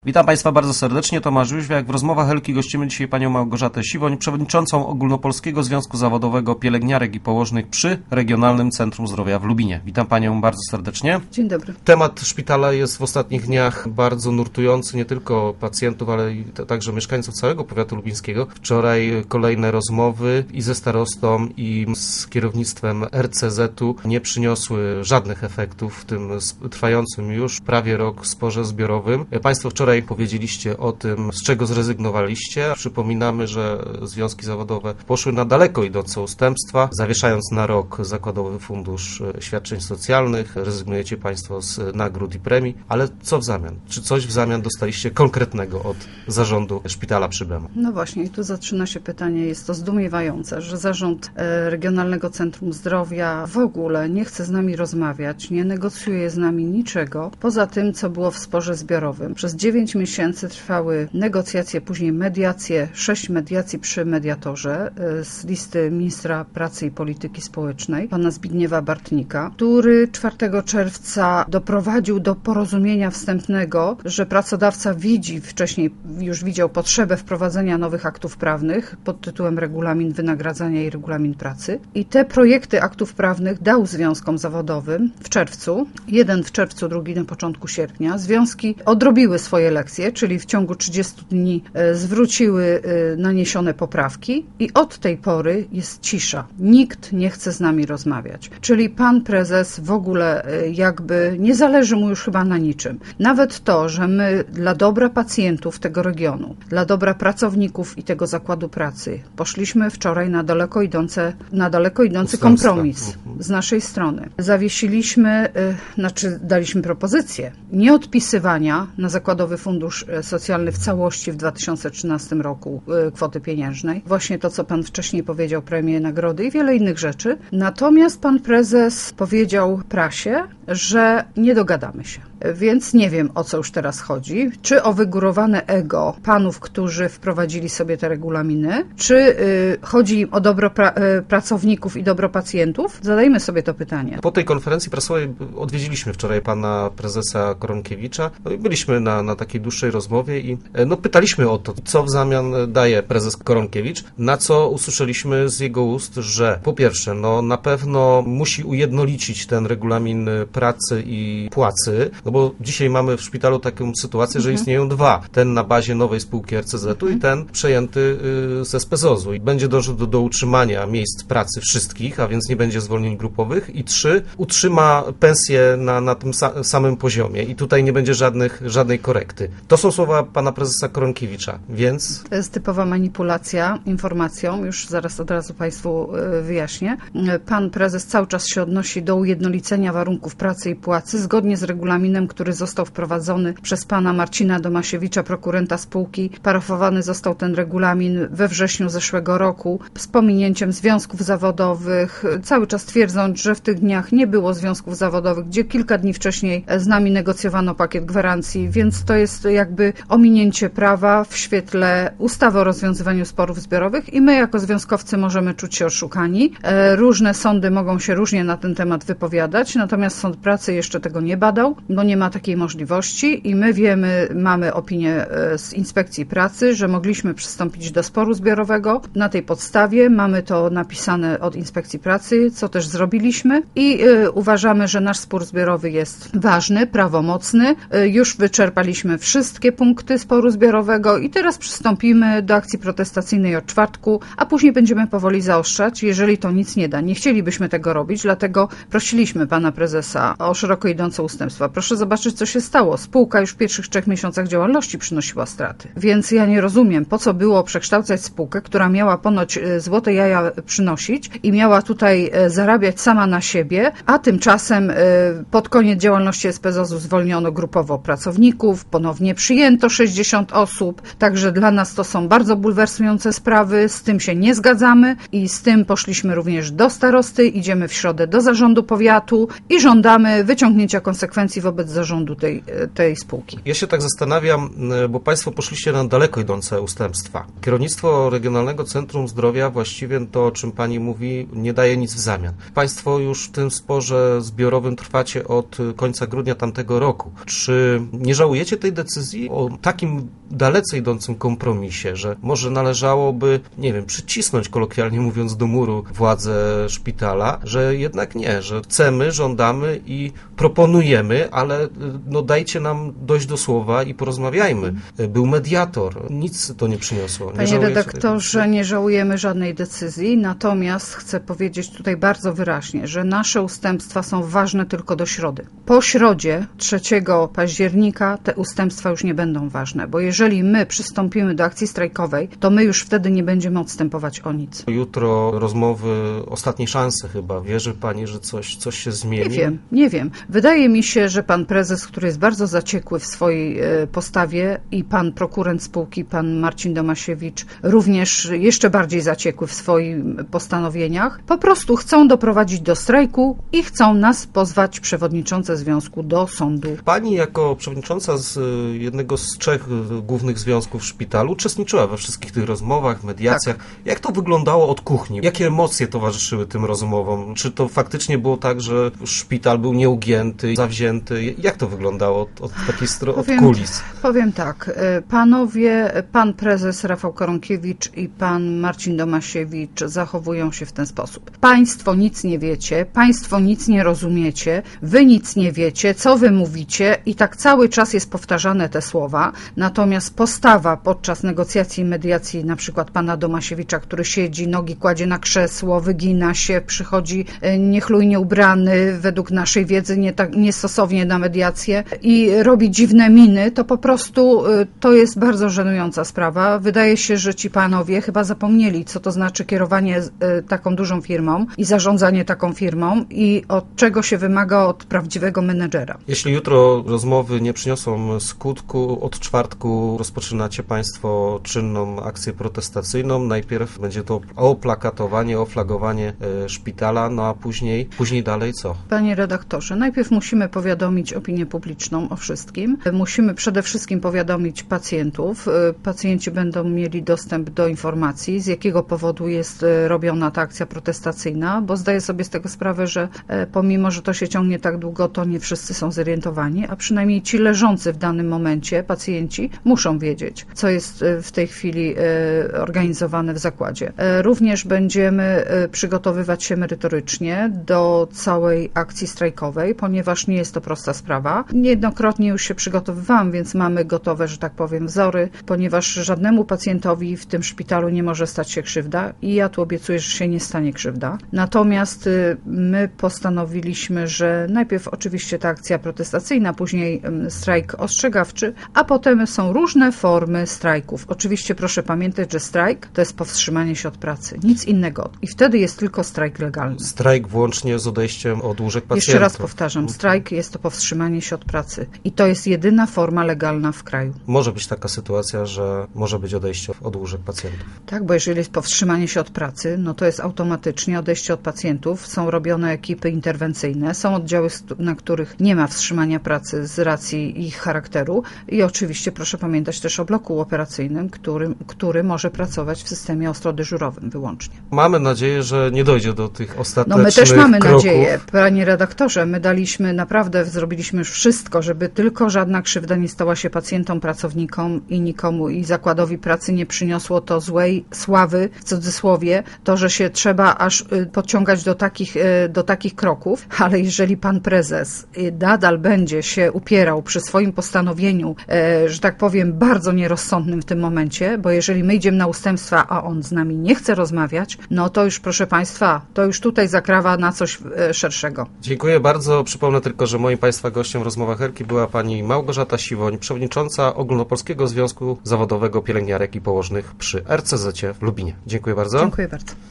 Witam Państwa bardzo serdecznie, Tomasz Jóźwiak. W rozmowach Helki gościmy dzisiaj panią Małgorzatę Siwoń, przewodniczącą Ogólnopolskiego Związku Zawodowego Pielęgniarek i Położnych przy Regionalnym Centrum Zdrowia w Lubinie. Witam panią bardzo serdecznie. Dzień dobry. Temat szpitala jest w ostatnich dniach bardzo nurtujący nie tylko pacjentów, ale i także mieszkańców całego powiatu lubińskiego. Wczoraj kolejne rozmowy i ze starostą, i z kierownictwem RCZ-u nie przyniosły żadnych efektów w tym trwającym już prawie rok sporze zbiorowym. Państwo wczoraj powiedzieliście o tym, z czego zrezygnowaliście. Przypominamy, że związki zawodowe poszły na daleko idące ustępstwa, zawieszając na rok Zakładowy Fundusz Świadczeń Socjalnych. Rezygnujecie Państwo z nagród i premii, ale co w zamian? Czy coś w zamian dostaliście konkretnego od zarządu szpitala przy Bemu? No właśnie, i tu zaczyna się pytanie, jest to zdumiewające, że zarząd Regionalnego Centrum Zdrowia w ogóle nie chce z nami rozmawiać, nie negocjuje z nami niczego, poza tym, co było w sporze zbiorowym. Przez 9 miesięcy trwały negocjacje, później mediacje, 6 mediacji przy mediatorze z listy ministra pracy i polityki społecznej, pana Zbigniewa Bartnika, który 4 czerwca doprowadził do porozumienia wstępnego, że pracodawca wcześniej już widział potrzebę wprowadzenia nowych aktów prawnych pod tytułem Regulamin Wynagradzania i Regulamin Pracy. I te projekty aktów prawnych dał związkom zawodowym w czerwcu, jeden w czerwcu, drugi na początku sierpnia. Związki odrobiły swoje lekcje, czyli w ciągu 30 dni zwróciły naniesione poprawki i od tej pory jest cisza. Nikt nie chce z nami rozmawiać. Czyli pan prezes w ogóle jakby nie zależy mu już chyba na niczym. Nawet to, że my dla dobra pacjentów tego regionu, dla dobra pracowników i tego zakładu pracy poszliśmy wczoraj na daleko idący kompromis z naszej strony. Zawiesiliśmy, daliśmy propozycję nieodpisywania na Zakładowy Fundusz Socjalny w całości w 2013 roku kwoty pieniężnej. Właśnie to, co pan wcześniej powiedział, premie, nagrody i wiele innych rzeczy. Natomiast pan prezes powiedział prasie, że nie dogadamy się. Więc nie wiem, o co już teraz chodzi. Czy o wygórowane ego panów, którzy wprowadzili sobie te regulaminy, czy chodzi im o dobro pracowników i dobro pacjentów? Zadajmy sobie to pytanie. Po tej konferencji prasowej odwiedziliśmy wczoraj pana prezesa Koronkiewicza. Byliśmy na takiej dłuższej rozmowie i pytaliśmy o to, co w zamian daje prezes Koronkiewicz, na co usłyszeliśmy z jego ust, że po pierwsze, na pewno musi ujednolicić ten regulamin pracy i płacy, bo dzisiaj mamy w szpitalu taką sytuację, że istnieją dwa. Ten na bazie nowej spółki RCZ-u i ten przejęty ze SPZOZ-u. I będzie dążył do utrzymania miejsc pracy wszystkich, a więc nie będzie zwolnień grupowych. I 3, utrzyma pensję na tym samym poziomie. I tutaj nie będzie żadnej korekty. To są słowa pana prezesa Koronkiewicza, więc... To jest typowa manipulacja informacją. Już zaraz od razu państwu wyjaśnię. Pan prezes cały czas się odnosi do ujednolicenia warunków pracy i płacy zgodnie z regulaminem, który został wprowadzony przez pana Marcina Domasiewicza, prokurenta spółki. Parafowany został ten regulamin we wrześniu zeszłego roku z pominięciem związków zawodowych, cały czas twierdząc, że w tych dniach nie było związków zawodowych, gdzie kilka dni wcześniej z nami negocjowano pakiet gwarancji, więc to jest jakby ominięcie prawa w świetle ustawy o rozwiązywaniu sporów zbiorowych i my jako związkowcy możemy czuć się oszukani. Różne sądy mogą się różnie na ten temat wypowiadać, natomiast Sąd Pracy jeszcze tego nie badał, bo nie ma takiej możliwości i my mamy opinię z Inspekcji Pracy, że mogliśmy przystąpić do sporu zbiorowego. Na tej podstawie mamy to napisane od Inspekcji Pracy, co też zrobiliśmy i uważamy, że nasz spór zbiorowy jest ważny, prawomocny. Już wyczerpaliśmy wszystkie punkty sporu zbiorowego i teraz przystąpimy do akcji protestacyjnej od czwartku, a później będziemy powoli zaostrzać, jeżeli to nic nie da. Nie chcielibyśmy tego robić, dlatego prosiliśmy pana prezesa o szeroko idące ustępstwa. Proszę zobaczyć, co się stało. Spółka już w pierwszych 3 miesiącach działalności przynosiła straty. Więc ja nie rozumiem, po co było przekształcać spółkę, która miała ponoć złote jaja przynosić i miała tutaj zarabiać sama na siebie, a tymczasem pod koniec działalności SPZOZ-u zwolniono grupowo pracowników, ponownie przyjęto 60 osób, także dla nas to są bardzo bulwersujące sprawy, z tym się nie zgadzamy i z tym poszliśmy również do starosty, idziemy w środę do zarządu powiatu i żądamy żądamy wyciągnięcia konsekwencji wobec zarządu tej spółki. Ja się tak zastanawiam, bo Państwo poszliście na daleko idące ustępstwa. Kierownictwo Regionalnego Centrum Zdrowia właściwie to, o czym Pani mówi, nie daje nic w zamian. Państwo już w tym sporze zbiorowym trwacie od końca grudnia tamtego roku. Czy nie żałujecie tej decyzji o takim dalece idącym kompromisie, że może należałoby, nie wiem, przycisnąć, kolokwialnie mówiąc, do muru władze szpitala, że jednak nie, że chcemy, żądamy i proponujemy, ale no dajcie nam dojść do słowa i porozmawiajmy. Był mediator, nic to nie przyniosło. Panie redaktorze, nie żałujemy żadnej decyzji, natomiast chcę powiedzieć tutaj bardzo wyraźnie, że nasze ustępstwa są ważne tylko do środy. Po środzie 3 października te ustępstwa już nie będą ważne, bo jeżeli my przystąpimy do akcji strajkowej, to my już wtedy nie będziemy odstępować o nic. Jutro rozmowy ostatniej szansy chyba. Wierzy Pani, że coś się zmieni? Nie wiem. Wydaje mi się, że pan prezes, który jest bardzo zaciekły w swojej postawie i pan prokurent spółki, pan Marcin Domasiewicz, również jeszcze bardziej zaciekły w swoich postanowieniach, po prostu chcą doprowadzić do strajku i chcą nas pozwać, przewodniczące związku, do sądu. Pani jako przewodnicząca z jednego z 3 głównych związków w szpitalu uczestniczyła we wszystkich tych rozmowach, mediacjach. Tak. Jak to wyglądało od kuchni? Jakie emocje towarzyszyły tym rozmowom? Czy to faktycznie było tak, że szpital był nieugięty, zawzięty? Jak to wyglądało od takiej od kulis? Powiem tak. Panowie, pan prezes Rafał Koronkiewicz i pan Marcin Domasiewicz zachowują się w ten sposób. Państwo nic nie wiecie, państwo nic nie rozumiecie, wy nic nie wiecie, co wy mówicie i tak cały czas jest powtarzane te słowa. Natomiast postawa podczas negocjacji i mediacji na przykład pana Domasiewicza, który siedzi, nogi kładzie na krzesło, wygina się, przychodzi niechlujnie ubrany, według naszej wiedzy niestosownie na mediację i robi dziwne miny, to po prostu to jest bardzo żenująca sprawa. Wydaje się, że ci panowie chyba zapomnieli, co to znaczy kierowanie taką dużą firmą i zarządzanie taką firmą i od czego się wymaga od prawdziwego menedżera. Jeśli jutro rozmowy nie przyniosą skutku, od czwartku rozpoczynacie Państwo czynną akcję protestacyjną. Najpierw będzie to oplakatowanie, oflagowanie szpitala, no a później dalej co? Panie redaktorze, najpierw musimy powiadomić opinię publiczną o wszystkim. Musimy przede wszystkim powiadomić pacjentów. Pacjenci będą mieli dostęp do informacji, z jakiego powodu jest robiona ta akcja protestacyjna, bo zdaję sobie z tego sprawę, że pomimo, że to się ciągnie tak długo, to nie wszyscy są zorientowani, a przynajmniej ci leżący w danym momencie, pacjenci, muszą wiedzieć, co jest w tej chwili organizowane w zakładzie. Również będziemy przygotowywać się merytorycznie do całej akcji strajkowej, ponieważ nie jest to prosta sprawa. Niejednokrotnie już się przygotowywałam, więc mamy gotowe, że tak powiem, wzory, ponieważ żadnemu pacjentowi w tym szpitalu nie może stać się krzywda i ja tu obiecuję, że się nie stanie krzywda. Natomiast my postanowiliśmy, że najpierw oczywiście ta akcja protestacyjna, później strajk ostrzegawczy, a potem są różne formy strajków. Oczywiście proszę pamiętać, że strajk to jest powstrzymanie się od pracy, nic innego. I wtedy jest tylko strajk legalny. Strajk włącznie z odejściem od łóżek pacjentów. Jeszcze raz powtarzam, strajk jest to powstrzymanie się od pracy. I to jest jedyna forma legalna w kraju. Może być taka sytuacja, że może być odejście od łóżek pacjentów. Tak, bo jeżeli jest powstrzymanie się od pracy, no to jest automatycznie odejście od pacjentów. Są robione ekipy interwencyjne, są oddziały, na których nie ma wstrzymania pracy z racji ich charakteru i oczywiście proszę pamiętać też o bloku operacyjnym, który może pracować w systemie ostrodyżurowym wyłącznie. Mamy nadzieję, że nie dojdzie do tych ostatecznych No my też mamy kroków. nadzieję. Panie redaktorze, my zrobiliśmy już wszystko, żeby tylko żadna krzywda nie stała się pacjentom, pracownikom i nikomu i zakładowi pracy nie przyniosło to złej sławy, w cudzysłowie, to, że się trzeba aż podciągać do takich kroków, ale jeżeli pan prezes nadal będzie się upierał przy swoim postanowieniu, że tak powiem, bardzo nierozsądnym w tym momencie, bo jeżeli my idziemy na ustępstwa, a on z nami nie chce rozmawiać, no to już, proszę państwa, to już tutaj zakrawa na coś szerszego. Dziękuję bardzo. Przypomnę tylko, że moim państwa gościem w rozmowach Erki była pani Małgorzata Siwoń, przewodnicząca Ogólnopolskiego Związku Zawodowego Pielęgniarek i Położnych przy RCZ w Lubinie. Dziękuję bardzo. Dziękuję bardzo.